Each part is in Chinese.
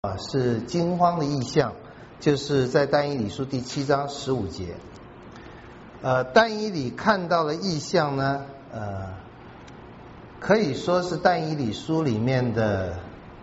是惊慌的意象，就是在但以理书第7章15节。但以理看到的意象呢，可以说是但以理书里面的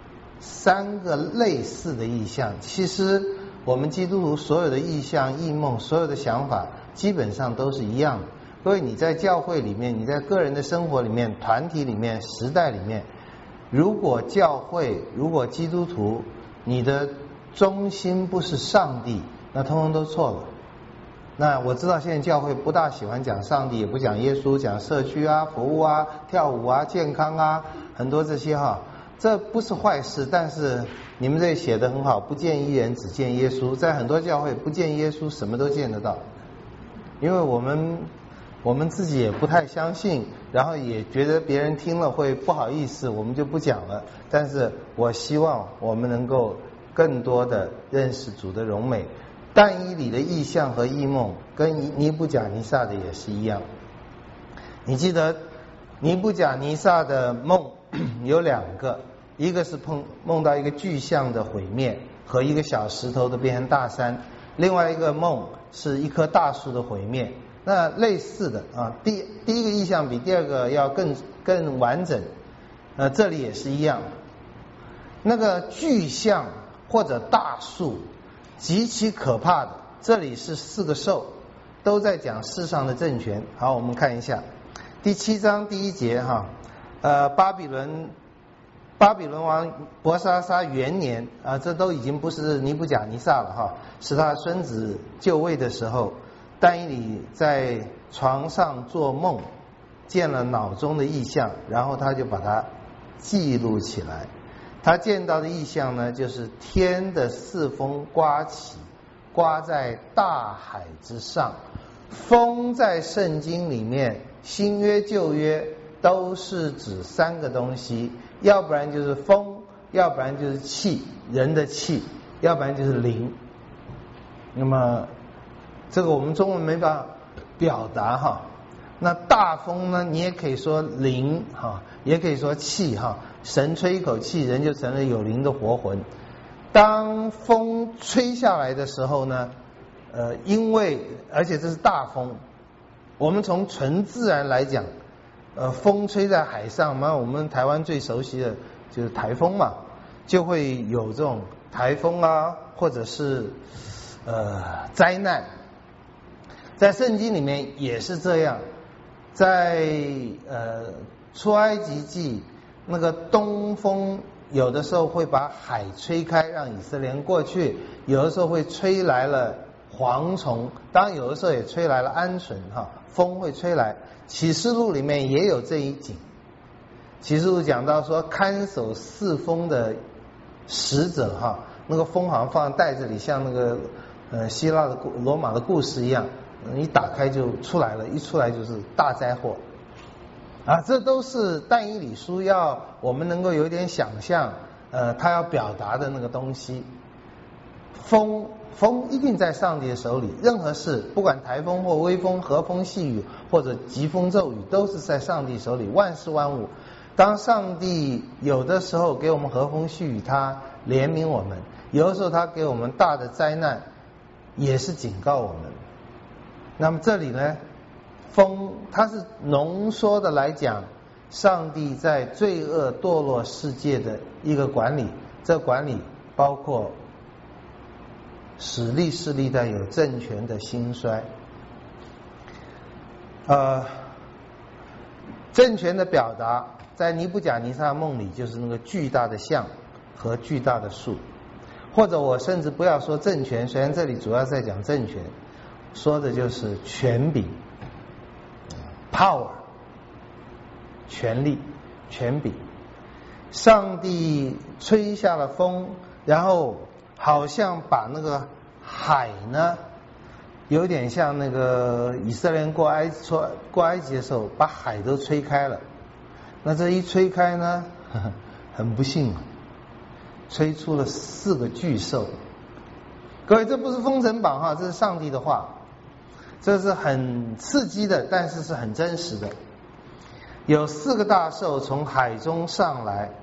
3个类似的意象。其实我们基督徒所有的意象、异梦、所有的想法，基本上都是一样的。各位，你在教会里面，你在个人的生活里面、团体里面、时代里面，如果教会、如果基督徒，你的中心不是上帝，那通通都错了。那我知道现在教会不大喜欢讲上帝，也不讲耶稣，讲社区啊、服务啊、跳舞啊、健康啊，很多这些哈，这不是坏事。但是你们这里写得很好，不见一人，只见耶稣。在很多教会不见耶稣，什么都见得到，因为我们自己也不太相信，然后也觉得别人听了会不好意思，我们就不讲了。但是我希望我们能够更多的认识主的荣美。但以理的意象和异梦跟尼布甲尼撒的也是一样。你记得尼布甲尼撒的梦有2个，一个是梦到一个巨象的毁灭和一个小石头的变成大山，另外一个梦是一棵大树的毁灭。那类似的啊，第一个意象比第2个要更完整。这里也是一样，那个巨象或者大树极其可怕的，这里是4个兽，都在讲世上的政权。好，我们看一下第7章第1节哈，巴比伦王伯沙撒元年啊，这都已经不是尼布甲尼撒了哈，是他孙子就位的时候，但以理在床上做梦，见了脑中的异象，然后他就把它记录起来。他见到的异象呢，就是天的4风刮起，刮在大海之上。风在圣经里面，新约旧约都是指3个东西，要不然就是风，要不然就是气，人的气，要不然就是灵。那么这个我们中文没办法表达哈。那大风呢，你也可以说灵哈，也可以说气哈。神吹一口气，人就成了有灵的活魂。当风吹下来的时候呢，而且这是大风，我们从纯自然来讲，风吹在海上嘛，我们台湾最熟悉的就是台风嘛，就会有这种台风啊，或者是灾难。在圣经里面也是这样，在出埃及记，那个东风有的时候会把海吹开，让以色列人过去，有的时候会吹来了蝗虫，当然有的时候也吹来了鹌鹑哈，风会吹来。启示录里面也有这一景，启示录讲到说看守4风的使者哈，那个风好像放在袋子里，像那个希腊的罗马的故事一样，一打开就出来了，一出来就是大灾祸啊！这都是但以理书要我们能够有点想象，他要表达的那个东西。风一定在上帝的手里，任何事，不管台风或微风、和风细雨或者疾风骤雨，都是在上帝手里。万事万物，当上帝有的时候给我们和风细雨，他怜悯我们；有的时候他给我们大的灾难，也是警告我们。那么这里呢，风它是浓缩的来讲上帝在罪恶堕落世界的一个管理，这管理包括使历世历代有政权的兴衰。政权的表达在尼布甲尼撒梦里就是那个巨大的象和巨大的树，或者我甚至不要说政权，虽然这里主要在讲政权，说的就是权柄 power 权力权柄。上帝吹下了风，然后好像把那个海呢，有点像那个以色列人过埃及的时候把海都吹开了。那这一吹开呢，很不幸，吹出了4个巨兽。各位，这不是封神榜哈，这是上帝的话，这是很刺激的，但是是很真实的。有4个大兽从海中上来，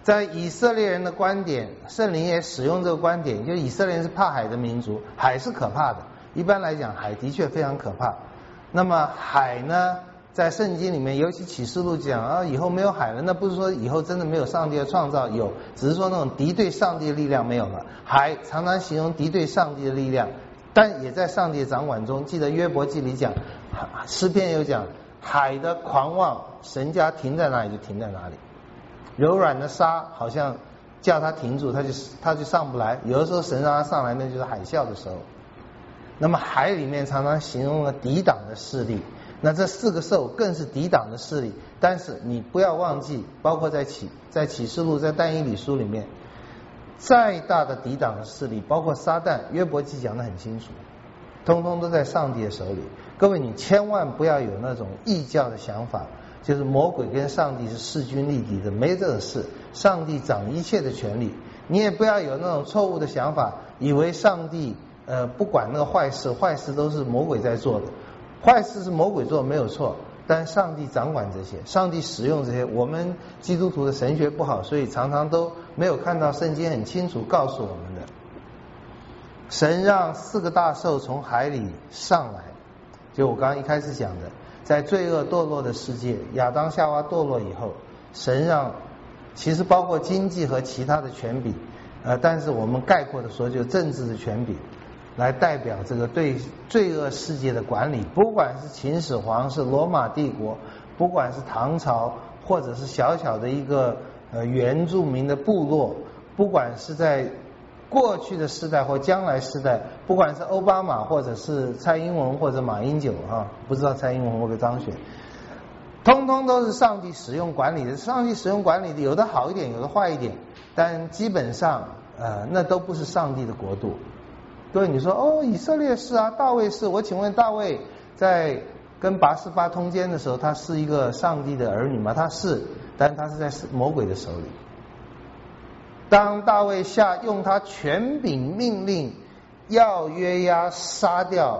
在以色列人的观点，圣灵也使用这个观点，就是以色列人是怕海的民族，海是可怕的。一般来讲，海的确非常可怕。那么海呢，在圣经里面，尤其启示录讲啊，以后没有海了，那不是说以后真的没有上帝的创造，有，只是说那种敌对上帝的力量没有了。海常常形容敌对上帝的力量，但也在上帝的掌管中。记得约伯记里讲，诗篇有讲，海的狂妄，神家停在哪里就停在哪里。柔软的沙好像叫它停住，它就上不来。有的时候神让它上来，那就是海啸的时候。那么海里面常常形容了抵挡的势力，那这4个兽更是抵挡的势力。但是你不要忘记，包括在启示录、在但以理书里面，再大的抵挡的势力，包括撒旦，约伯记讲得很清楚，通通都在上帝的手里。各位，你千万不要有那种异教的想法，就是魔鬼跟上帝是势均力敌的，没这个事。上帝掌一切的权利。你也不要有那种错误的想法，以为上帝不管那个坏事，坏事都是魔鬼在做的。坏事是魔鬼做没有错，但上帝掌管这些，上帝使用这些。我们基督徒的神学不好，所以常常都没有看到圣经很清楚告诉我们的。神让4个大兽从海里上来，就我刚刚一开始讲的，在罪恶堕落的世界，亚当夏娃堕落以后，神让其实包括经济和其他的权柄，但是我们概括的说，就政治的权柄来代表这个对罪恶世界的管理。不管是秦始皇，是罗马帝国，不管是唐朝，或者是小小的一个原住民的部落，不管是在过去的世代或将来世代，不管是奥巴马或者是蔡英文或者马英九不知道蔡英文会不会当选，通通都是上帝使用管理的。上帝使用管理的，有的好一点，有的坏一点，但基本上那都不是上帝的国度。各位，你说以色列是啊，大卫是，我请问大卫在跟拔示巴通奸的时候，他是一个上帝的儿女吗？他是，但他是在魔鬼的手里。当大卫用他权柄命令要约押杀掉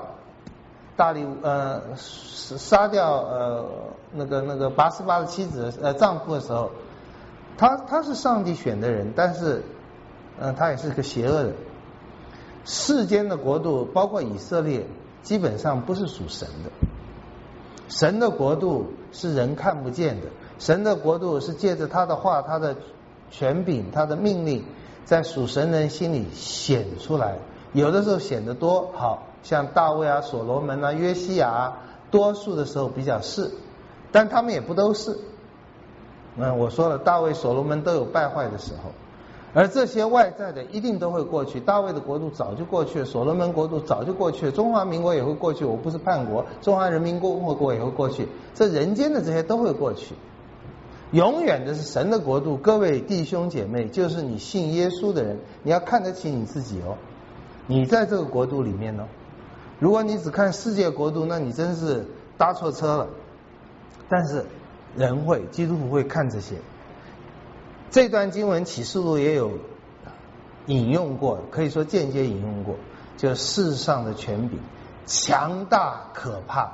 那个拔示巴的妻子丈夫的时候，他是上帝选的人，但是他也是个邪恶的。世间的国度包括以色列基本上不是属神的，神的国度是人看不见的，神的国度是借着他的话、他的权柄、他的命令在属神人心里显出来。有的时候显得多，好像大卫啊、所罗门啊、约西亚啊，多数的时候比较是，但他们也不都是。我说了，大卫、所罗门都有败坏的时候，而这些外在的一定都会过去。大卫的国度早就过去了，所罗门国度早就过去了，中华民国也会过去。我不是叛国，中华人民共和国也会过去，这人间的这些都会过去。永远的是神的国度。各位弟兄姐妹，就是你信耶稣的人，你要看得起你自己哦。你在这个国度里面呢，如果你只看世界国度，那你真是搭错车了。但是基督徒会看这些。这段经文启示录也有引用过，可以说间接引用过，就世上的权柄强大可怕。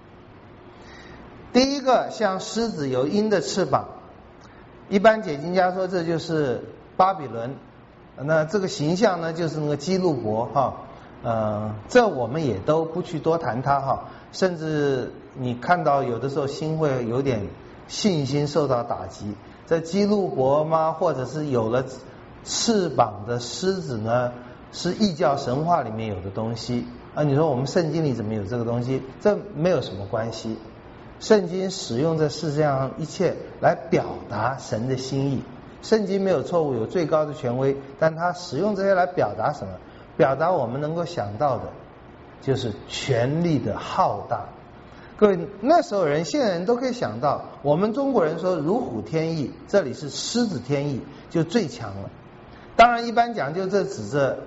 第一个像狮子有鹰的翅膀，一般解经家说这就是巴比伦，那这个形象呢就是那个基路伯这我们也都不去多谈它甚至你看到有的时候心会有点信心受到打击。这基路伯吗？或者是有了翅膀的狮子呢？是异教神话里面有的东西你说我们圣经里怎么有这个东西？这没有什么关系。圣经使用这世界上一切来表达神的心意。圣经没有错误，有最高的权威，但他使用这些来表达什么？表达我们能够想到的就是权力的浩大。各位，那时候人现在人都可以想到，我们中国人说如虎添翼，这里是狮子添翼，就最强了。当然一般讲就这指着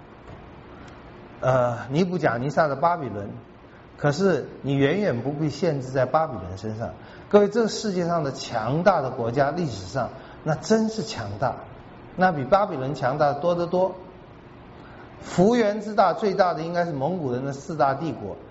尼布甲尼撒的巴比伦，可是你远远不必限制在巴比伦身上。各位，这个世界上的强大的国家历史上那真是强大，那比巴比伦强大多得多。幅员之大，最大的应该是蒙古人的4大帝国。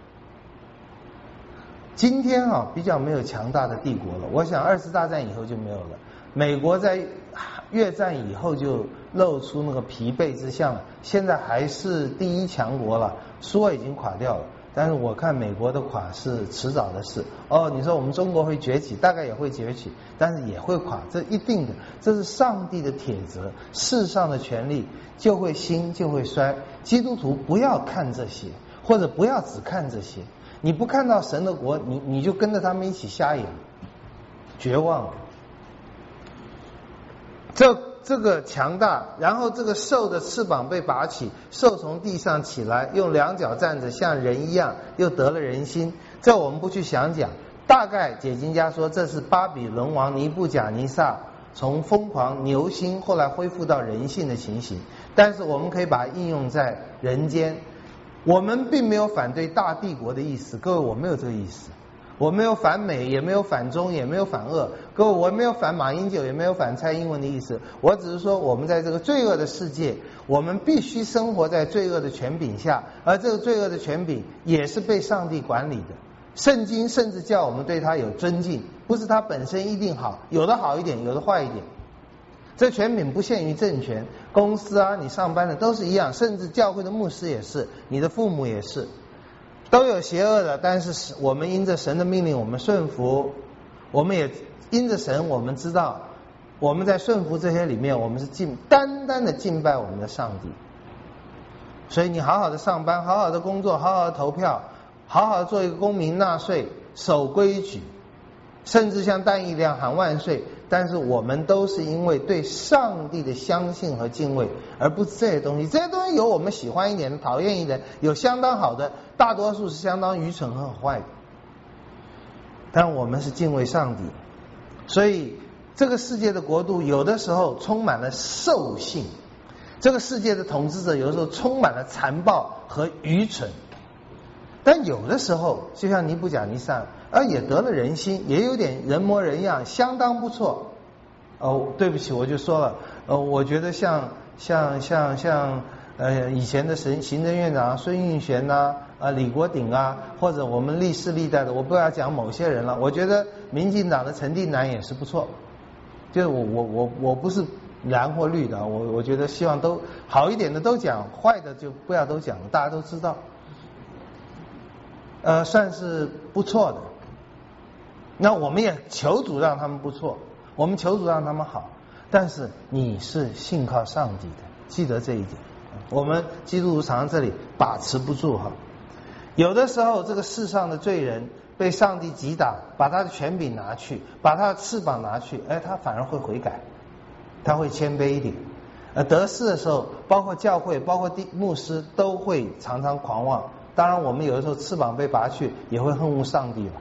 今天比较没有强大的帝国了，我想20次大战以后就没有了。美国在越战以后就露出那个疲惫之象了，现在还是第一强国了，说已经垮掉了，但是我看美国的垮是迟早的事。你说我们中国会崛起，大概也会崛起，但是也会垮，这一定的，这是上帝的铁则，世上的权力就会兴就会衰，基督徒不要看这些，或者不要只看这些，你不看到神的国，你就跟着他们一起瞎眼，绝望了。这个强大，然后这个兽的翅膀被拔起，兽从地上起来，用两脚站着，像人一样，又得了人心。这我们不去详讲，大概解经家说这是巴比伦王尼布甲尼撒从疯狂牛心后来恢复到人性的情形，但是我们可以把它应用在人间。我们并没有反对大帝国的意思，各位，我没有这个意思，我没有反美，也没有反中，也没有反恶，各位，我没有反马英九，也没有反蔡英文的意思。我只是说，我们在这个罪恶的世界，我们必须生活在罪恶的权柄下，而这个罪恶的权柄也是被上帝管理的。圣经甚至叫我们对他有尊敬，不是他本身一定好，有的好一点，有的坏一点。这权柄不限于政权，公司啊，你上班的都是一样，甚至教会的牧师也是，你的父母也是。都有邪恶的，但是我们因着神的命令我们顺服，我们也因着神我们知道我们在顺服这些里面，我们是单单的敬拜我们的上帝。所以你好好的上班，好好的工作，好好的投票，好好的做一个公民，纳税，守规矩，甚至像但以理喊万岁，但是我们都是因为对上帝的相信和敬畏，而不是这些东西。这些东西有我们喜欢一点的，讨厌一点，有相当好的，大多数是相当愚蠢和很坏的。但我们是敬畏上帝，所以这个世界的国度有的时候充满了兽性，这个世界的统治者有的时候充满了残暴和愚蠢，但有的时候就像尼布甲尼撒也得了人心，也有点人模人样，相当不错。对不起，我就说了，我觉得像以前的行政院长孙运璇呐，李国鼎啊，或者我们历世历代的，我不要讲某些人了，我觉得民进党的陈定南也是不错。就是我不是蓝或绿的，我觉得希望都好一点的都讲，坏的就不要都讲了，大家都知道。算是不错的。那我们也求主让他们不错，我们求主让他们好，但是你是信靠上帝的，记得这一点。我们基督徒常常这里把持不住哈。有的时候这个世上的罪人被上帝击打，把他的权柄拿去，把他的翅膀拿去，他反而会悔改，他会谦卑一点。得势的时候，包括教会，包括牧师都会常常狂妄。当然我们有的时候翅膀被拔去也会恨恶上帝了。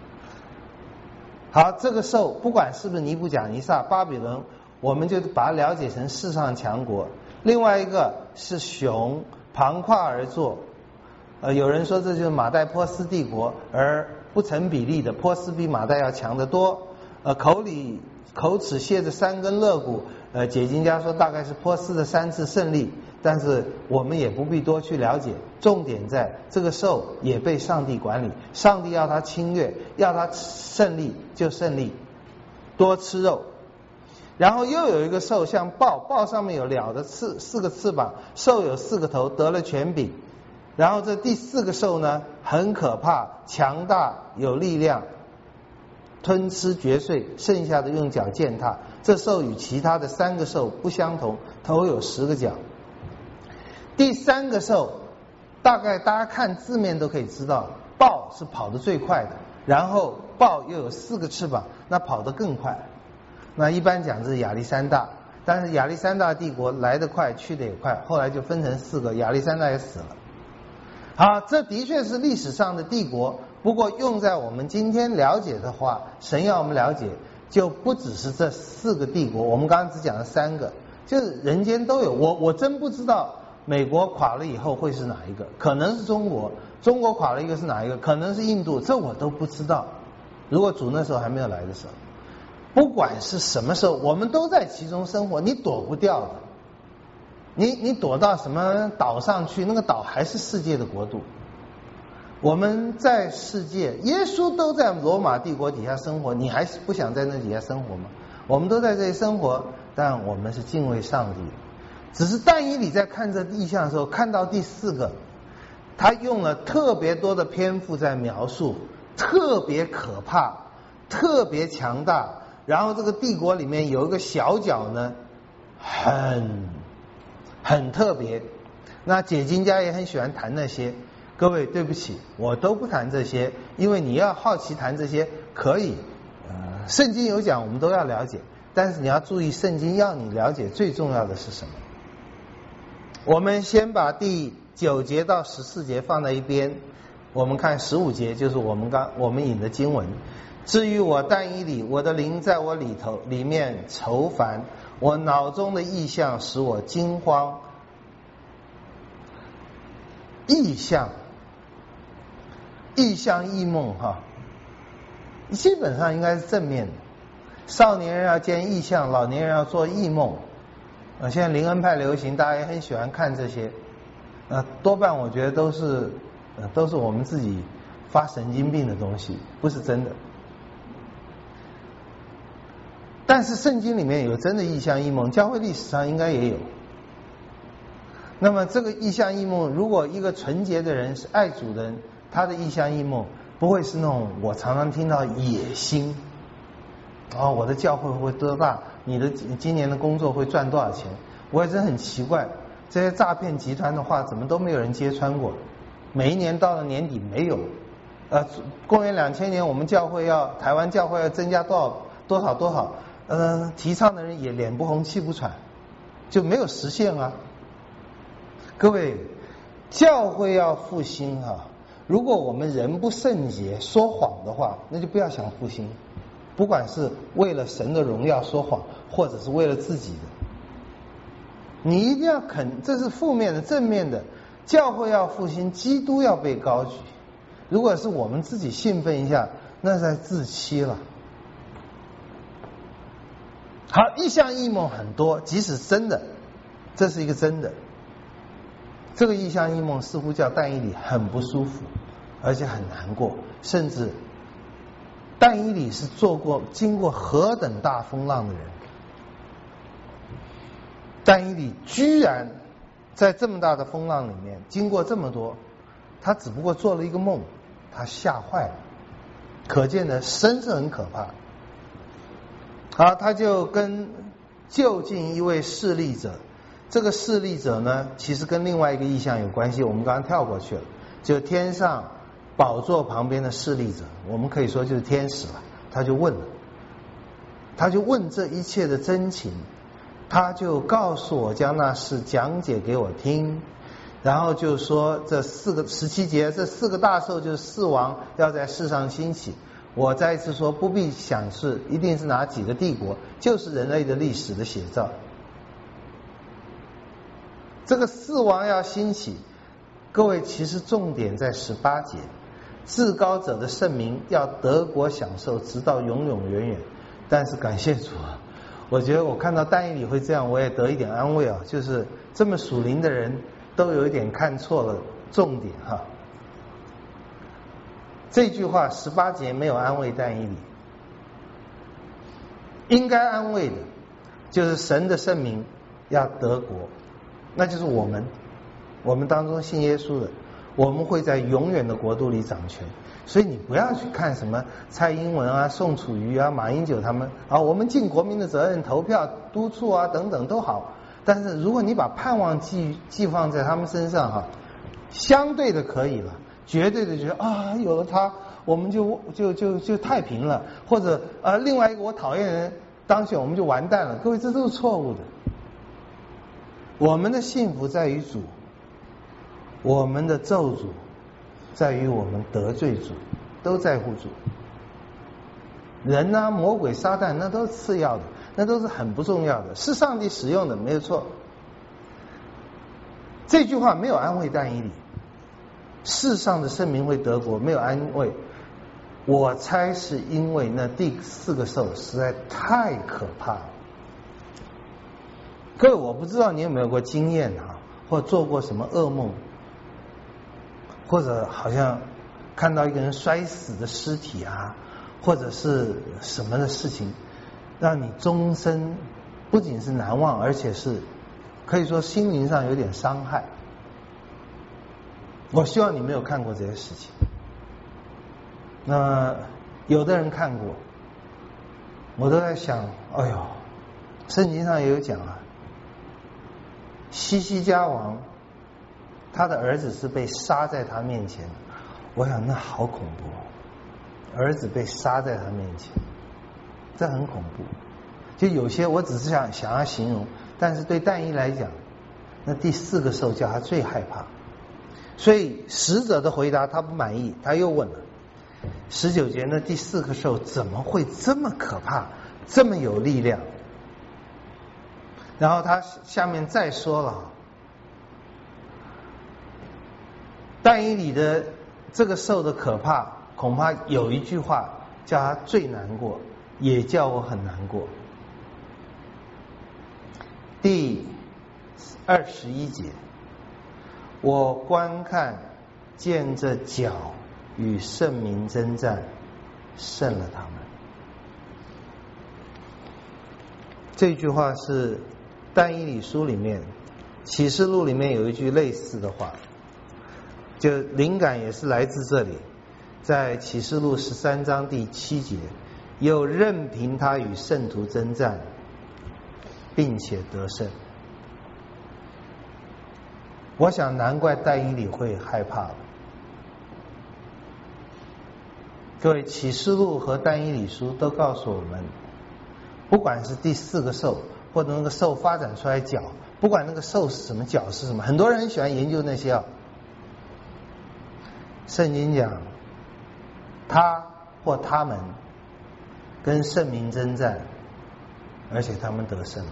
好，这个兽不管是不是尼布甲尼撒巴比伦，我们就把它了解成世上强国。另外一个是熊，旁跨而坐。有人说这就是马代波斯帝国，而不成比例的，波斯比马代要强得多。口齿卸着3根肋骨，解经家说大概是波斯的3次胜利，但是我们也不必多去了解，重点在这个兽也被上帝管理，上帝要他侵略，要他胜利就胜利，多吃肉。然后又有一个兽像豹，豹上面有4个翅膀，兽有4个头，得了权柄。然后这第4个兽呢很可怕，强大有力量，吞吃嚼碎，剩下的用脚践踏。这兽与其他的3个兽不相同，头有10个角。第3个兽大概大家看字面都可以知道，豹是跑得最快的，然后豹又有4个翅膀，那跑得更快。那一般讲这是亚历山大，但是亚历山大帝国来得快去得也快，后来就分成4个，亚历山大也死了。好，这的确是历史上的帝国，不过用在我们今天了解的话，神要我们了解就不只是这4个帝国，我们刚刚只讲了3个，就是人间都有。我真不知道美国垮了以后会是哪一个，可能是中国，中国垮了一个是哪一个，可能是印度，这我都不知道。如果主那时候还没有来的时候，不管是什么时候，我们都在其中生活，你躲不掉的。你躲到什么岛上去，那个岛还是世界的国度。我们在世界，耶稣都在罗马帝国底下生活，你还是不想在那底下生活吗？我们都在这里生活， 但我们是敬畏上帝。只是但以理在看这异象的时候，看到第4个，他用了特别多的篇幅在描述，特别可怕，特别强大。然后这个帝国里面有一个小角呢，很特别。那解经家也很喜欢谈那些。各位对不起，我都不谈这些，因为你要好奇谈这些可以，圣经有讲，我们都要了解。但是你要注意，圣经要你了解最重要的是什么？我们先把第9节到14节放在一边，我们看15节，就是我们引的经文。至于我但以理，我的灵在我里面愁烦，我脑中的意象使我惊慌。意象异梦基本上应该是正面的。少年人要见异象，老年人要做异梦。现在灵恩派流行，大家也很喜欢看这些。多半我觉得都是我们自己发神经病的东西，不是真的。但是圣经里面有真的异象异梦，教会历史上应该也有。那么这个异象异梦，如果一个纯洁的人是爱主的人，他的异象异梦不会是那种我常常听到野心，我的教会会多大，你的今年的工作会赚多少钱。我也真很奇怪，这些诈骗集团的话怎么都没有人揭穿过，每一年到了年底没有。公元2000年我们台湾教会要增加多少，提倡的人也脸不红气不喘，就没有实现啊。各位，教会要复兴如果我们人不圣洁说谎的话，那就不要想复兴，不管是为了神的荣耀说谎，或者是为了自己的，你一定要这是负面的。正面的，教会要复兴，基督要被高举。如果是我们自己兴奋一下，那是在自欺了。好，异象异梦很多，即使真的，这是一个真的。这个异象异梦似乎叫但以理很不舒服，而且很难过，甚至但以理是经过何等大风浪的人，但以理居然在这么大的风浪里面经过这么多，他只不过做了一个梦，他吓坏了，可见的神是很可怕。好，他就就近一位侍立者。这个侍立者呢，其实跟另外一个异象有关系，我们刚刚跳过去了，就天上宝座旁边的侍立者，我们可以说就是天使了。他就问这一切的真情，他就告诉我，将那事讲解给我听，然后就说这17节，这4个大兽就是4王要在世上兴起。我再一次说，不必想是一定是哪几个帝国，就是人类的历史的写照。这个4王要兴起，各位，其实重点在18节，至高者的圣名要得国享受，直到永永远远。但是感谢主我觉得我看到但以理会这样，我也得一点安慰就是这么属灵的人都有一点看错了重点这句话18节没有安慰但以理，应该安慰的就是神的圣名要得国，那就是我们当中信耶稣的，我们会在永远的国度里掌权。所以你不要去看什么蔡英文宋楚瑜马英九他们我们尽国民的责任，投票督促等等都好，但是如果你把盼望寄放在他们身上相对的可以了，绝对的觉得有了他我们就太平了，或者另外一个我讨厌的人当选我们就完蛋了。各位，这都是错误的。我们的幸福在于主，我们的咒诅在于我们得罪主，都在乎主。人魔鬼撒旦那都是次要的，那都是很不重要的，是上帝使用的，没有错。这句话没有安慰但以理，世上的圣民会得国，没有安慰。我猜是因为那第4个兽实在太可怕了。各位，我不知道你有没有过经验或做过什么噩梦，或者好像看到一个人摔死的尸体或者是什么的事情，让你终身不仅是难忘，而且是可以说心灵上有点伤害。我希望你没有看过这些事情。那有的人看过，我都在想，哎呦，圣经上也有讲啊，西西家王他的儿子是被杀在他面前，我想那好恐怖，儿子被杀在他面前，这很恐怖。就有些我只是想要形容，但是对但以理来讲，那第4个兽叫他最害怕。所以使者的回答他不满意，他又问了19节，那第4个兽怎么会这么可怕，这么有力量？然后他下面再说了，但以理的这个兽的可怕，恐怕有一句话叫他最难过，也叫我很难过。第21节，我观看见这脚与圣民征战，胜了他们。这句话是但以理书里面，启示录里面有一句类似的话，就灵感也是来自这里，在启示录13章第7节，又任凭他与圣徒征战，并且得胜。我想难怪但以理会害怕了。各位，启示录和但以理书都告诉我们，不管是第4个兽，或者那个兽发展出来脚，不管那个兽是什么，脚是什么，很多人喜欢研究那些啊。圣经讲，他或他们跟圣民征战，而且他们得胜了。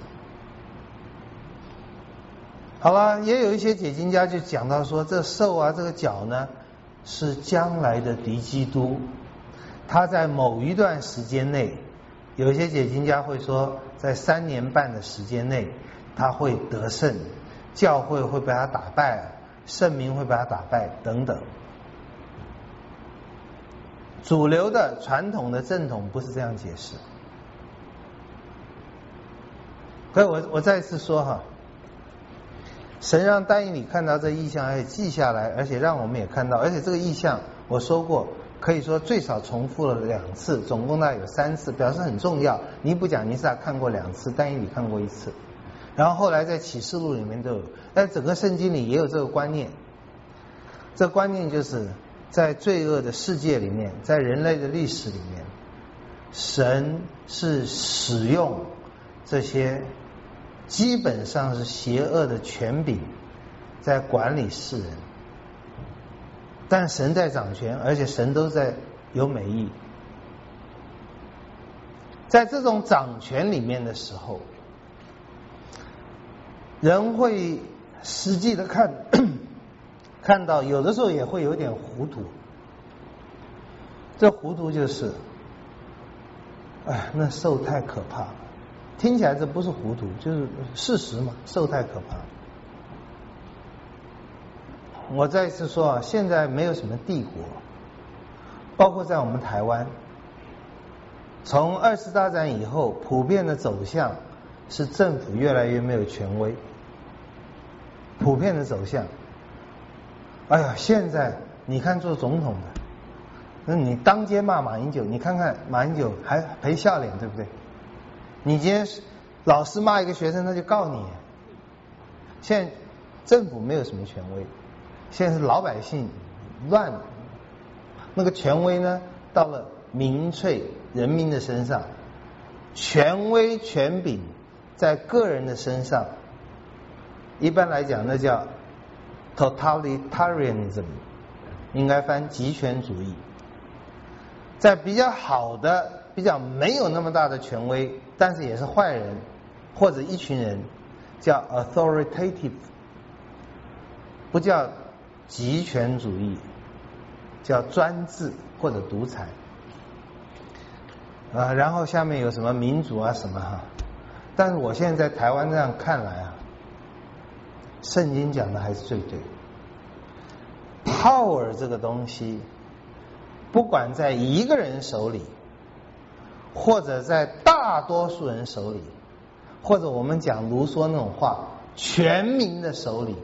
好了，也有一些解经家就讲到说，这兽啊，这个角呢，是将来的敌基督，他在某一段时间内，有一些解经家会说，在3年半的时间内，他会得胜，教会会被他打败，圣民会被他打败等等。主流的传统的正统不是这样解释。所以我再一次说哈，神让但以理看到这异象，而且记下来，而且让我们也看到，而且这个异象我说过，可以说最少重复了2次，总共大概有3次，表示很重要。尼布甲尼撒看过2次，但以理看过1次，然后后来在启示录里面都有，在整个圣经里也有这个观念。这个观念就是在罪恶的世界里面，在人类的历史里面，神是使用这些基本上是邪恶的权柄在管理世人，但神在掌权，而且神都在有美意。在这种掌权里面的时候，人会实际的看到，有的时候也会有点糊涂。这糊涂就是，那兽太可怕了。听起来这不是糊涂，就是事实嘛，兽太可怕了。我再一次说啊，现在没有什么帝国，包括在我们台湾，从2次大战以后，普遍的走向是政府越来越没有权威，普遍的走向。现在你看做总统的，那你当街骂马英九，你看看马英九还赔笑脸，对不对？你今天老师骂一个学生，他就告你。现在政府没有什么权威，现在是老百姓乱，那个权威呢，到了民粹人民的身上，权威权柄在个人的身上，一般来讲那叫 totalitarianism， 应该翻极权主义。在比较好的，比较没有那么大的权威，但是也是坏人或者一群人，叫 authoritative， 不叫极权主义，叫专制或者独裁。然后下面有什么民主啊什么哈，但是我现在在台湾这样看来啊，圣经讲的还是最对的。power 这个东西，不管在一个人手里，或者在大多数人手里， 或者我们讲卢梭那种话，全民的手里，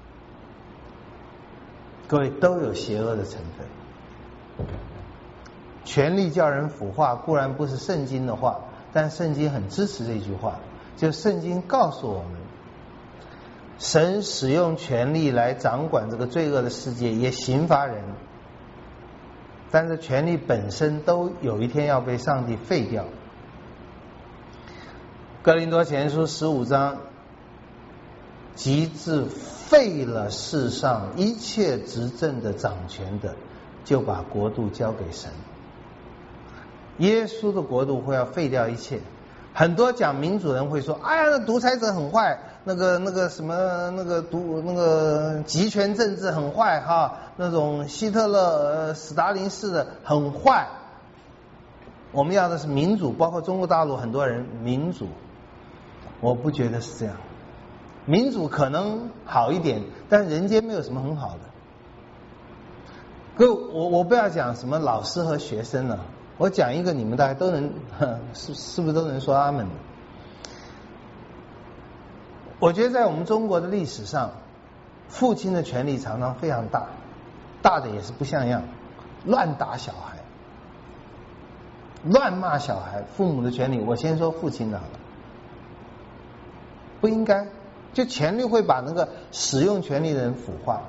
各位都有邪恶的成分。权力叫人腐化，固然不是圣经的话，但圣经很支持这句话，就圣经告诉我们，神使用权力来掌管这个罪恶的世界，也刑罚人，但是权力本身都有一天要被上帝废掉。哥林多前书15章，及至废了世上一切执政的掌权的，就把国度交给神。耶稣的国度会要废掉一切。很多讲民主人会说，哎呀，那独裁者很坏，那个什么那个集权政治很坏哈，那种希特勒斯大林式的很坏。我们要的是民主，包括中国大陆很多人民主，我不觉得是这样。民主可能好一点，但人间没有什么很好的。各位，我不要讲什么老师和学生了，我讲一个你们大家都能是不是都能说阿门的？我觉得在我们中国的历史上，父亲的权力常常非常大，大的也是不像样，乱打小孩，乱骂小孩。父母的权利，我先说父亲的好了，不应该，就权力会把那个使用权力的人腐化。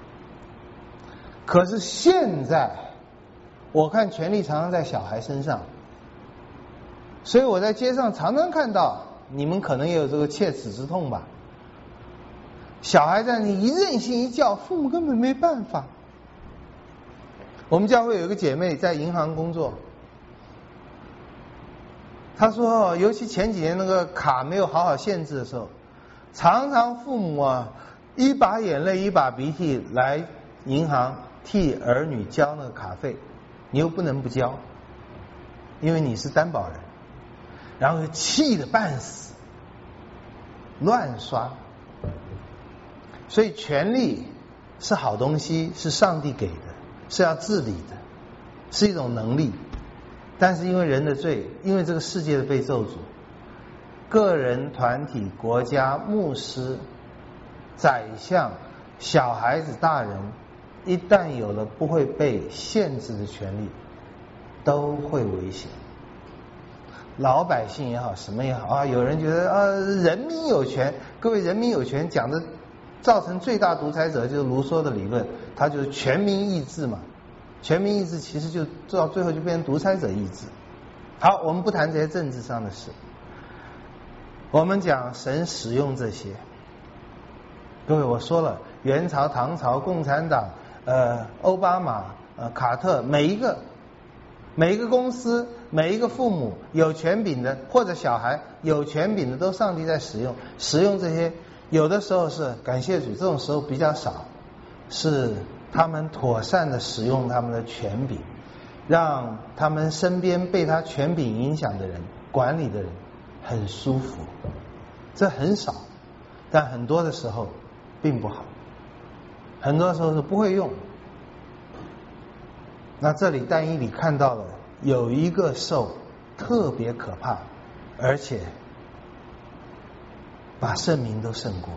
可是现在我看权力常常在小孩身上，所以我在街上常常看到，你们可能也有这个切齿之痛吧，小孩在你一任性一叫，父母根本没办法。我们教会有一个姐妹在银行工作，她说尤其前几年那个卡没有好好限制的时候，常常父母啊一把眼泪一把鼻涕来银行替儿女交那个卡费，你又不能不交，因为你是担保人，然后气得半死，乱刷。所以权力是好东西，是上帝给的，是要治理的，是一种能力。但是因为人的罪，因为这个世界的被咒诅，个人、团体、国家、牧师、宰相、小孩子、大人，一旦有了不会被限制的权利，都会危险。老百姓也好，什么也好啊，有人觉得人民有权，各位，人民有权讲的造成最大独裁者就是卢梭的理论，他就是全民意志嘛。全民意志其实就到最后就变成独裁者意志。好，我们不谈这些政治上的事，我们讲神使用这些。各位，我说了，元朝、唐朝、共产党、奥巴马、卡特，每一个公司、每一个父母有权柄的，或者小孩有权柄的，都上帝在使用这些。有的时候是感谢主，这种时候比较少，是他们妥善的使用他们的权柄，让他们身边被他权柄影响的人、管理的人很舒服。这很少，但很多的时候并不好，很多时候是不会用。那这里但以理看到了有一个兽特别可怕，而且把圣民都胜过，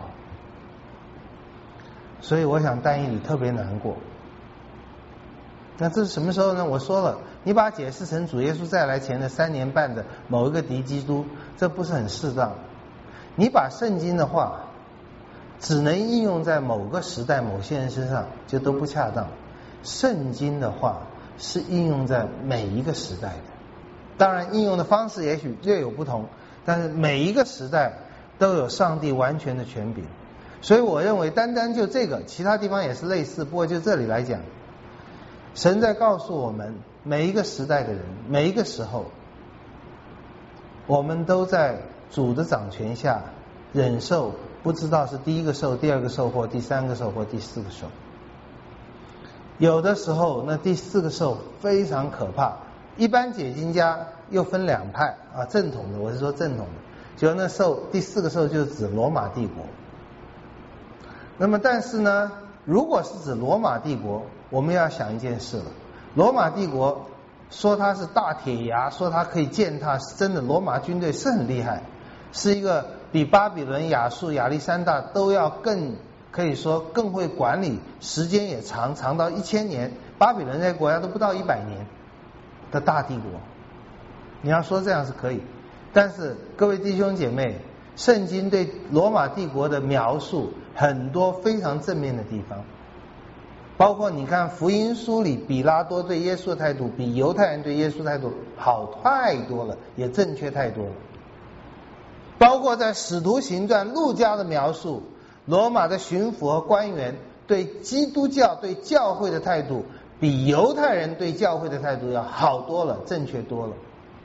所以我想但以理特别难过。那这是什么时候呢？我说了，你把它解释成主耶稣再来前的3年半的某一个敌基督，这不是很适当。你把圣经的话只能应用在某个时代某些人身上，就都不恰当。圣经的话是应用在每一个时代的，当然应用的方式也许略有不同，但是每一个时代都有上帝完全的权柄。所以我认为单单就这个，其他地方也是类似，不过就这里来讲，神在告诉我们，每一个时代的人，每一个时候，我们都在主的掌权下忍受，不知道是第一个兽、第二个兽或第三个兽或第四个兽。有的时候那第四个兽非常可怕，一般解经家又分两派啊，正统的，我是说正统的，就那兽第四个兽就是指罗马帝国。那么但是呢，如果是指罗马帝国，我们要想一件事了，罗马帝国说它是大铁牙，说它可以践踏，是真的，罗马军队是很厉害， 是一个比巴比伦、亚述、亚历山大都要更可以说更会管理，时间也长到1000年，巴比伦这些国家都不到100年的大帝国。你要说这样是可以，但是各位弟兄姐妹，圣经对罗马帝国的描述很多非常正面的地方，包括你看福音书里比拉多对耶稣的态度比犹太人对耶稣态度好太多了，也正确太多了。包括在使徒行传路加的描述，罗马的巡抚和官员对基督教对教会的态度比犹太人对教会的态度要好多了，正确多了。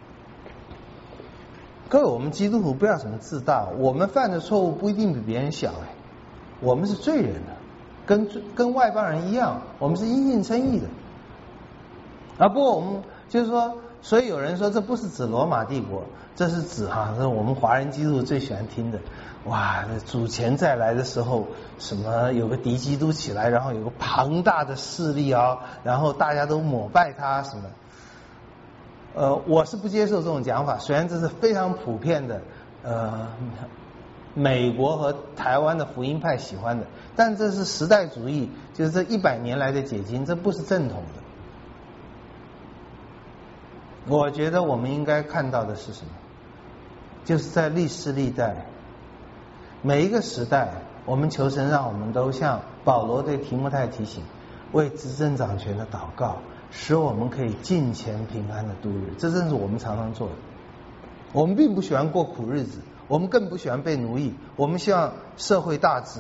各位，我们基督徒不要什么自大，我们犯的错误不一定比别人小，我们是罪人跟外邦人一样，我们是因信称义的。不过我们就是说，所以有人说这不是指罗马帝国，这是指这是我们华人基督徒最喜欢听的。哇，主前再来的时候，什么有个敌基督起来，然后有个庞大的势力然后大家都膜拜他什么。我是不接受这种讲法，虽然这是非常普遍的，美国和台湾的福音派喜欢的，但这是时代主义，就是这100年来的解经，这不是正统的。我觉得我们应该看到的是什么？就是在历世历代每一个时代，我们求神让我们都像保罗对提摩太提醒，为执政掌权的祷告，使我们可以敬虔平安的度日。这正是我们常常做的。我们并不喜欢过苦日子，我们更不喜欢被奴役，我们希望社会大治。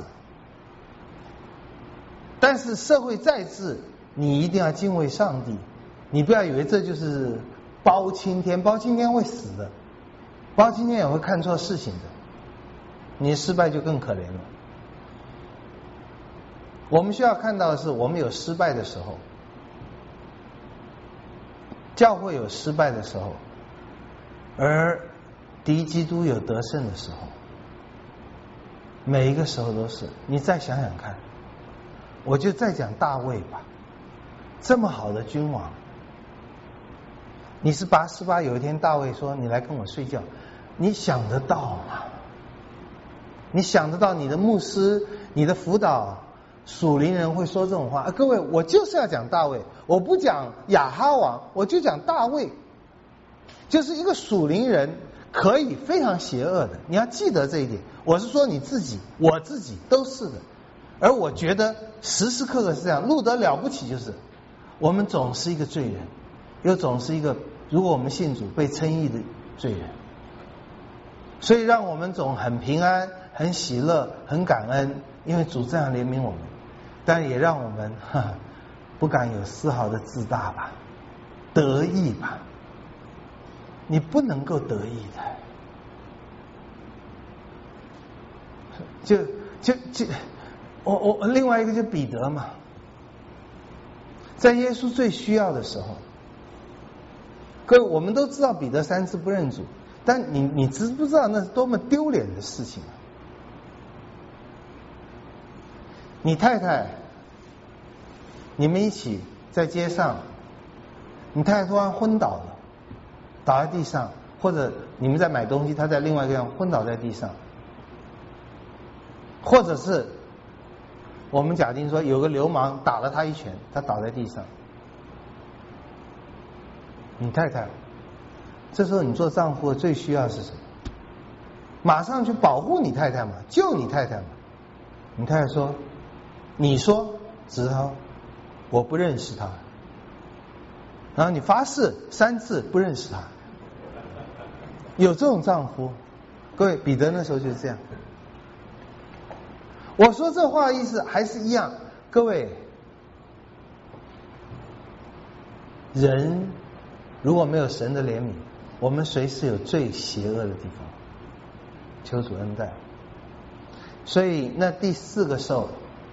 但是社会再治，你一定要敬畏上帝，你不要以为这就是包青天，包青天会死的，包青天也会看错事情的，你失败就更可怜了。我们需要看到的是，我们有失败的时候，教会有失败的时候，而敌基督有得胜的时候，每一个时候都是。你再想想看，我就再讲大卫吧，这么好的君王，你是848，有一天大卫说你来跟我睡觉，你想得到吗？你想得到你的牧师、你的辅导属灵人会说这种话？各位，我就是要讲大卫，我不讲亚哈王，我就讲大卫。就是一个属灵人可以非常邪恶的，你要记得这一点。我是说你自己，我自己都是的。而我觉得时时刻刻是这样。路德了不起就是我们总是一个罪人，又总是一个如果我们信主被称义的罪人，所以让我们总很平安、很喜乐、很感恩，因为主这样怜悯我们。但也让我们不敢有丝毫的自大吧，得意吧。你不能够得意的。我另外一个就彼得嘛，在耶稣最需要的时候，各位我们都知道彼得3次不认主，但你知不知道那是多么丢脸的事情啊？你太太，你们一起在街上，你太太突然昏倒了，倒在地上，或者你们在买东西，她在另外一个地方昏倒在地上，或者是我们假定说有个流氓打了她一拳，她倒在地上，你太太，这时候你做丈夫的最需要的是什么？马上去保护你太太嘛，救你太太嘛。你太太说，你说子涛我不认识他，然后你发誓3次不认识他。有这种丈夫？各位，彼得那时候就是这样。我说这话的意思还是一样，各位，人如果没有神的怜悯，我们随时有最邪恶的地方。求主恩待。所以那第4个兽，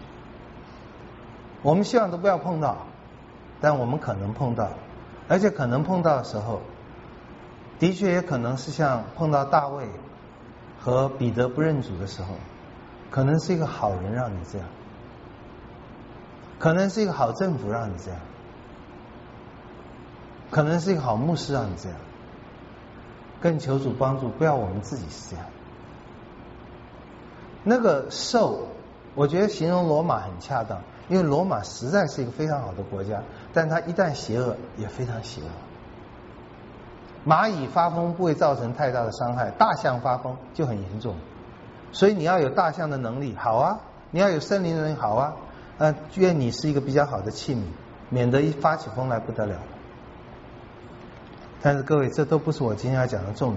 我们希望都不要碰到，但我们可能碰到，而且可能碰到的时候，的确也可能是像碰到大卫和彼得不认主的时候，可能是一个好人让你这样，可能是一个好政府让你这样，可能是一个好牧师让你这样。更求主帮助，不要我们自己是这样。 那个兽，我觉得形容罗马很恰当，因为罗马实在是一个非常好的国家，但它一旦邪恶也非常邪恶。蚂蚁发疯不会造成太大的伤害，大象发疯就很严重。所以你要有大象的能力，好啊；你要有森林的能力，好啊。愿你是一个比较好的器皿，免得一发起疯来不得了。但是各位，这都不是我今天要讲的重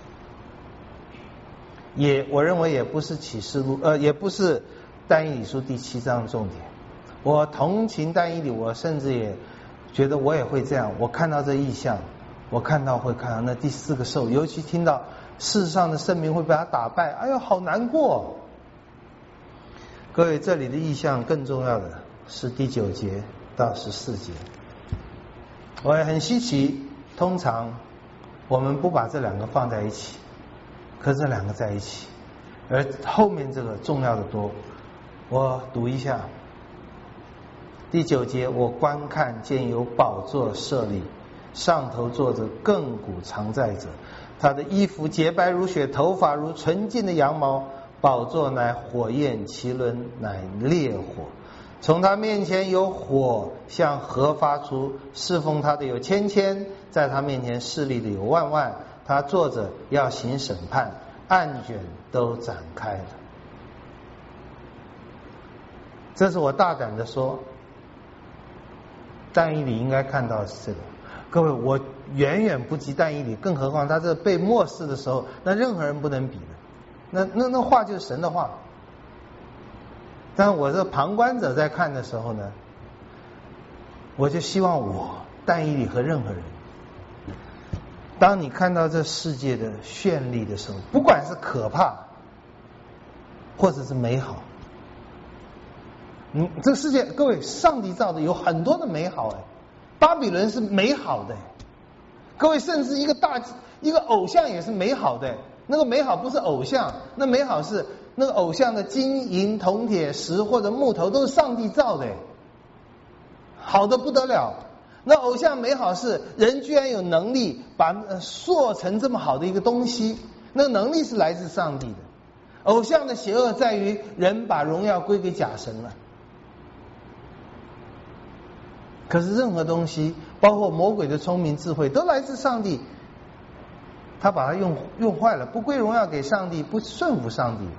点，我认为也不是启示录，也不是但以理书第7章的重点。我同情但以理，我甚至也觉得我也会这样。我看到这异象，我会看到那第4个兽，尤其听到世上的圣民会被他打败，哎呦，好难过。各位，这里的异象更重要的是第9节到14节。我也很稀奇，通常我们不把这2个放在一起，可是这2个在一起，而后面这个重要的多。我读一下第9节，我观看见有宝座设立，上头坐着亘古常在者，他的衣服洁白如雪，头发如纯净的羊毛，宝座乃火焰，其轮乃烈火，从他面前有火向河发出，侍奉他的有千千，在他面前侍立的有万万，他坐着要行审判，案卷都展开了。这是我大胆的说，但以理应该看到的是这个。各位，我远远不及但以理，更何况他这被漠视的时候，那任何人不能比的。那话就是神的话。但我这旁观者在看的时候呢，我就希望我但以理和任何人，当你看到这世界的绚丽的时候，不管是可怕或者是美好，这个世界，各位，上帝造的有很多的美好哎，巴比伦是美好的，各位，甚至一个偶像也是美好的。那个美好不是偶像，那美好是那个偶像的金银铜铁石或者木头都是上帝造的，好的不得了。那偶像美好是人居然有能力把塑成这么好的一个东西，那个能力是来自上帝的。偶像的邪恶在于人把荣耀归给假神了。可是任何东西，包括魔鬼的聪明智慧，都来自上帝。他把它用坏了，不归荣耀给上帝，不顺服上帝。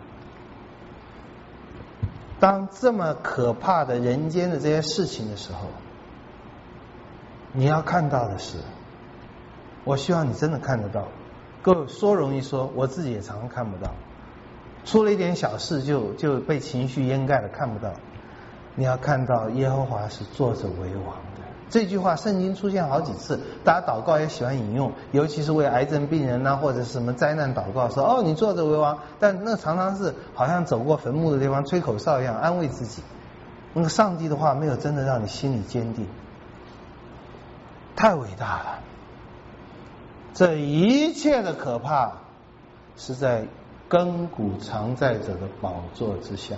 当这么可怕的人间的这些事情的时候，你要看到的是，我希望你真的看得到。各位，说容易说，我自己也常常看不到，出了一点小事就被情绪掩盖了，看不到。你要看到耶和华是坐着为王的。这句话圣经出现好几次，大家祷告也喜欢引用，尤其是为癌症病人或者是什么灾难祷告，说你坐着为王，但那常常是好像走过坟墓的地方吹口哨一样安慰自己。那个上帝的话没有真的让你心里坚定，太伟大了。这一切的可怕是在亘古常在者的宝座之下，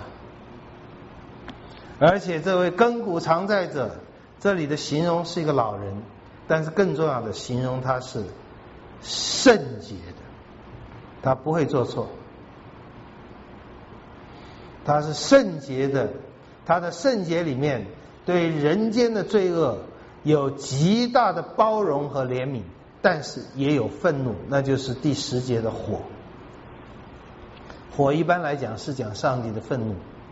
而且这位亘古常在者，这里的形容是一个老人，但是更重要的形容他是圣洁的，他不会做错，他是圣洁的，他的圣洁里面对人间的罪恶有极大的包容和怜悯，但是也有愤怒，那就是第10节的火。火一般来讲是讲上帝的愤怒。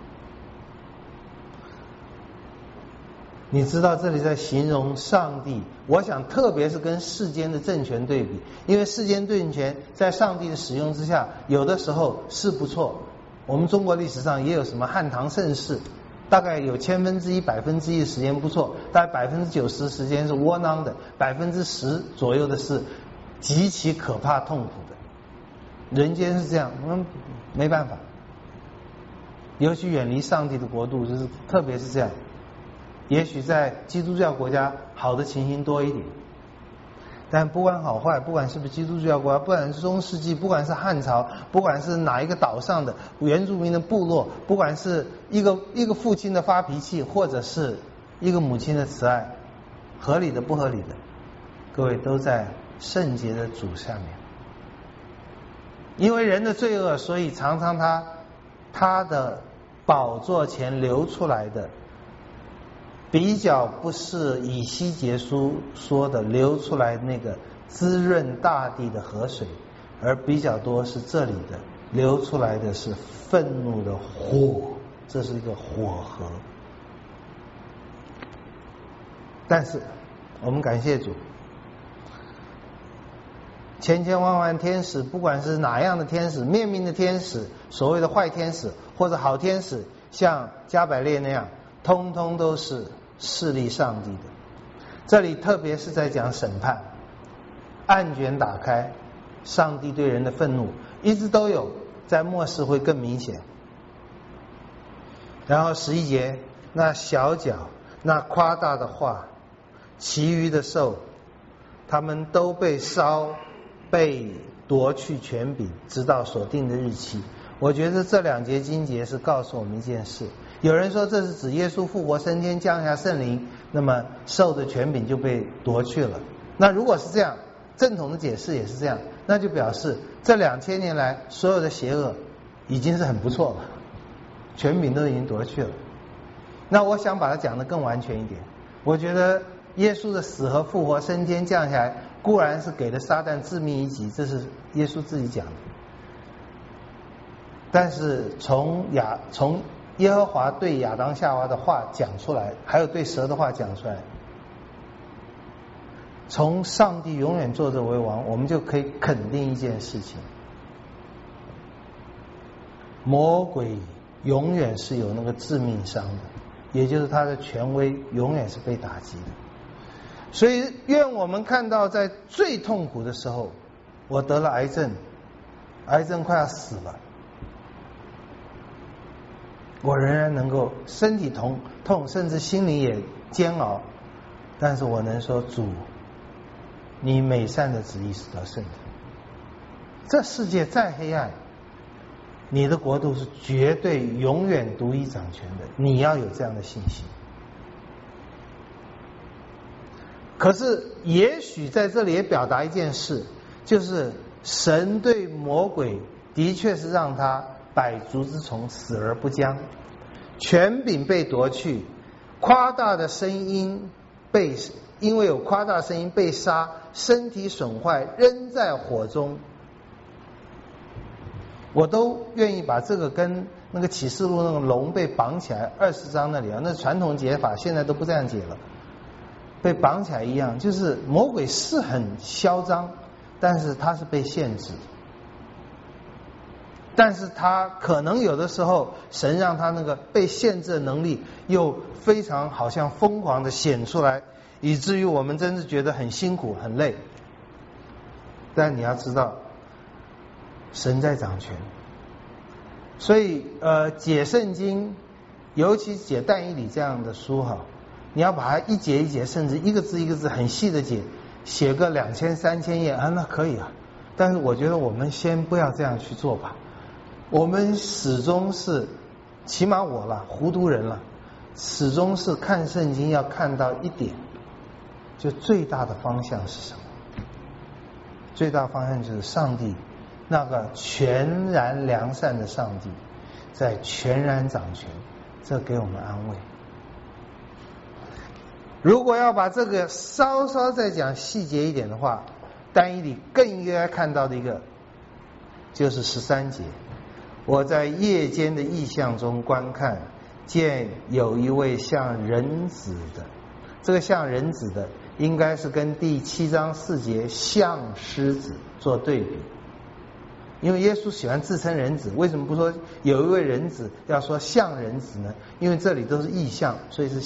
你知道这里在形容上帝，我想特别是跟世间的政权对比，因为世间政权在上帝的使用之下，有的时候是不错。我们中国历史上也有什么汉唐盛世，大概有1/1000、1%的时间不错，大概90%时间是窝囊的，10%左右的是极其可怕痛苦的。人间是这样，我们没办法，尤其远离上帝的国度，就是特别是这样。也许在基督教国家好的情形多一点，但不管好坏，不管是不是基督教国家，不管是中世纪，不管是汉朝，不管是哪一个岛上的原住民的部落，不管是一个父亲的发脾气，或者是一个母亲的慈爱，合理的不合理的，各位都在圣洁的主下面。因为人的罪恶，所以常常他他的宝座前流出来的，比较不是以西结书说的流出来那个滋润大地的河水，而比较多是这里的流出来的是愤怒的火，这是一个火河。但是我们感谢主，千千万万天使，不管是哪样的天使，面命的天使，所谓的坏天使或者好天使，像加百列那样，通通都是势力上帝的。这里特别是在讲审判，案卷打开，上帝对人的愤怒一直都有，在末世会更明显。然后11节，那小角，那夸大的话，其余的兽，他们都被烧，被夺去权柄，直到所定的日期。我觉得这2节经节是告诉我们一件事。有人说这是指耶稣复活升天降下圣灵，那么兽的权柄就被夺去了。那如果是这样，正统的解释也是这样，那就表示这2000年来所有的邪恶已经是很不错了，权柄都已经夺去了。那我想把它讲得更完全一点，我觉得耶稣的死和复活升天降下来，固然是给了撒旦致命一击，这是耶稣自己讲的，但是从耶和华对亚当夏娃的话讲出来，还有对蛇的话讲出来，从上帝永远坐着为王，我们就可以肯定一件事情，魔鬼永远是有那个致命伤的，也就是他的权威永远是被打击的。所以愿我们看到在最痛苦的时候，我得了癌症，癌症快要死了，我仍然能够身体痛，甚至心里也煎熬，但是我能说，主，你美善的旨意是得胜的。这世界再黑暗，你的国度是绝对永远独一掌权的，你要有这样的信心。可是也许在这里也表达一件事，就是神对魔鬼的确是让他百足之虫，死而不僵，权柄被夺去，夸大的声音因为有夸大声音被杀，身体损坏，扔在火中。我都愿意把这个跟那个启示录那个龙被绑起来20章那里啊，那传统解法现在都不这样解了，被绑起来一样，就是魔鬼是很嚣张，但是他是被限制，但是他可能有的时候神让他那个被限制的能力又非常好像疯狂的显出来，以至于我们真是觉得很辛苦很累。但你要知道神在掌权，所以解圣经，尤其解但以理这样的书哈，你要把它一节一节，甚至一个字一个字很细的解，写个2000、3000页啊，那可以啊。但是我觉得我们先不要这样去做吧。我们始终是，起码我了，糊涂人了，始终是看圣经要看到一点，就最大的方向是什么？最大方向就是上帝那个全然良善的上帝在全然掌权，这给我们安慰。如果要把这个稍稍再讲细节一点的话，但以理更应该看到的一个就是13节，我在夜间的异象中观看，见有一位像人子的，这个像人子的应该是跟第7章4节像狮子做对比，因为耶稣喜欢自称人子，为什么不说有一位人子，要说像人子呢？因为这里都是意象，所以是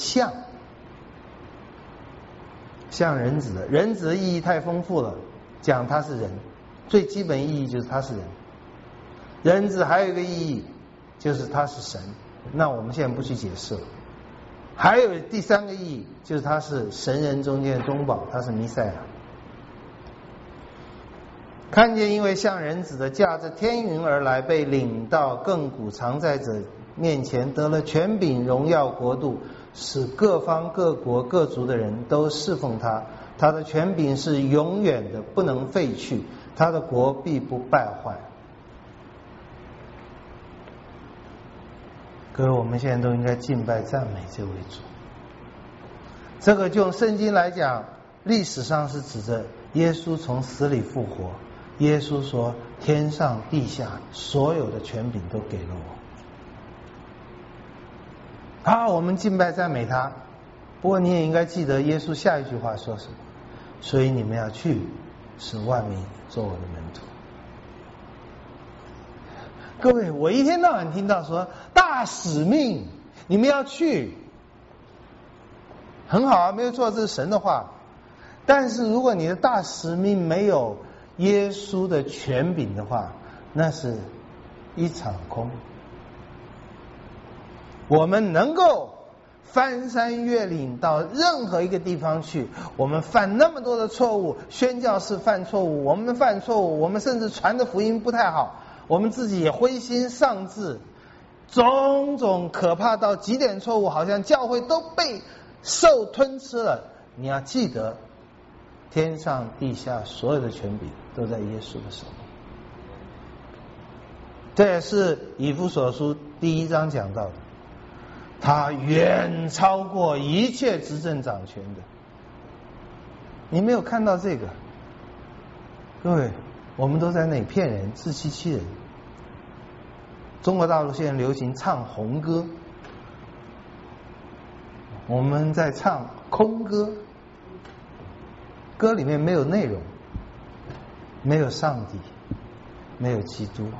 像人子的。人子的意义太丰富了，讲他是人，最基本意义就是他是人。人子还有一个意义就是他是神，那我们现在不去解释了。还有第3个意义就是他是神人中间的中保，他是弥赛亚。看见因为像人子的驾着天云而来，被领到亘古常在者面前，得了权柄荣耀国度，使各方各国各族的人都侍奉他。他的权柄是永远的，不能废去，他的国必不败坏。 各位，我们现在都应该敬拜赞美这位主。这个就用圣经来讲，历史上是指着耶稣从死里复活。耶稣说，天上地下所有的权柄都给了我。好，我们敬拜赞美他。不过你也应该记得耶稣下一句话说什么，所以你们要去，使万民做我的门徒。各位，我一天到晚听到说大使命，你们要去，很好啊，没有错，这是神的话。但是如果你的大使命没有耶稣的权柄的话，那是一场空。我们能够翻山越岭到任何一个地方去，我们犯那么多的错误，宣教士犯错误，我们犯错误，我们甚至传的福音不太好，我们自己也灰心丧志，种种可怕到极点错误，好像教会都被兽吞吃了。你要记得，天上地下所有的权柄都在耶稣的手里。这也是以弗所书第1章讲到的，他远超过一切执政掌权的。你没有看到这个？各位，我们都在那里骗人，自欺欺人。中国大陆现在流行唱红歌，我们在唱空歌，歌里面没有内容，没有上帝，没有基督。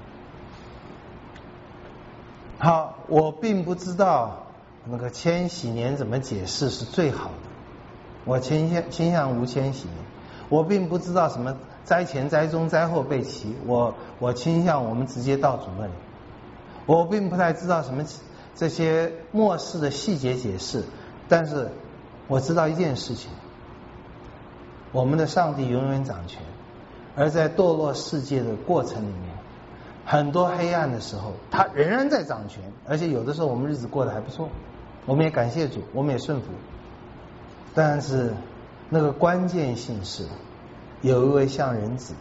好，我并不知道那个千禧年怎么解释是最好的，我倾向无千禧年。我并不知道什么灾前灾中灾后备齐，我倾向我们直接到主那里。我并不太知道什么这些末世的细节解释，但是我知道一件事情，我们的上帝永远掌权，而在堕落世界的过程里面，很多黑暗的时候他仍然在掌权，而且有的时候我们日子过得还不错，我们也感谢主，我们也顺服。但是那个关键性是有一位像人子的，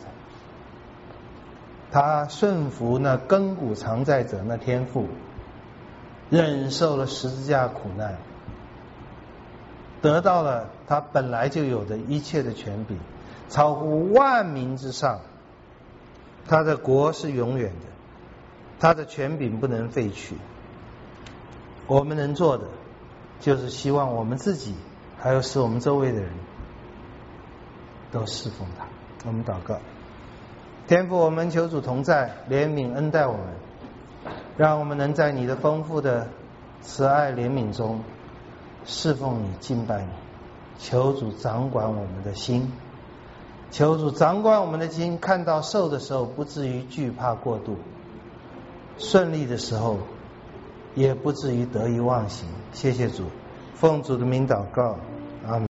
他顺服那亘古常在者那天父，忍受了十字架苦难，得到了他本来就有的一切的权柄，超乎万民之上。他的国是永远的，他的权柄不能废去。我们能做的就是希望我们自己还有使我们周围的人都侍奉他。我们祷告。天父，我们求主同在，怜悯恩待我们，让我们能在你的丰富的慈爱怜悯中侍奉你，敬拜你。求主掌管我们的心，求主掌管我们的心，看到受的时候不至于惧怕过度，顺利的时候也不至于得意忘形。谢谢主，奉主的名祷告，阿们。